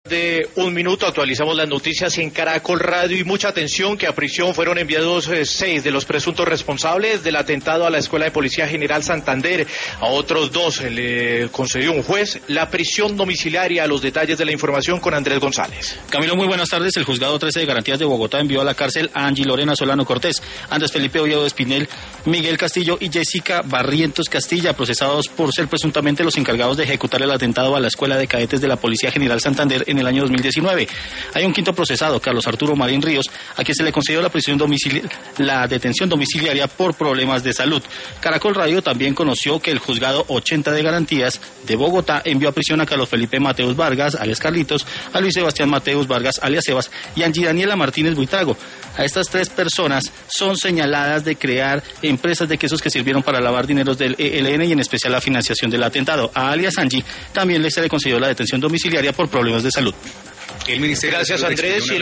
De un minuto actualizamos las noticias en Caracol Radio y mucha atención que a prisión fueron enviados 6 de los presuntos responsables del atentado a la Escuela de Policía General Santander. A otros 2 le concedió un juez la prisión domiciliaria. Los detalles de la información con Andrés González. Camilo, muy buenas tardes. El juzgado 13 de Garantías de Bogotá envió a la cárcel a Angie Lorena Solano Cortés, Andrés Felipe Oviedo Espinel, Miguel Castillo y Jessica Barrientos Castilla, procesados por ser presuntamente los encargados de ejecutar el atentado a la Escuela de Cadetes de la Policía General Santander en el año 2019. Hay un quinto procesado, Carlos Arturo Marín Ríos, a quien se le concedió la detención domiciliaria por problemas de salud. Caracol Radio también conoció que el juzgado 80 de Garantías de Bogotá envió a prisión a Carlos Felipe Mateus Vargas, alias Carlitos, a Luis Sebastián Mateus Vargas, alias Sebas, y a Angie Daniela Martínez Buitrago. A estas 3 personas son señaladas de crear empresas de quesos que sirvieron para lavar dineros del ELN y en especial la financiación del atentado. A alias Angie también se le concedió la detención domiciliaria por problemas de salud. Gracias, Andrés.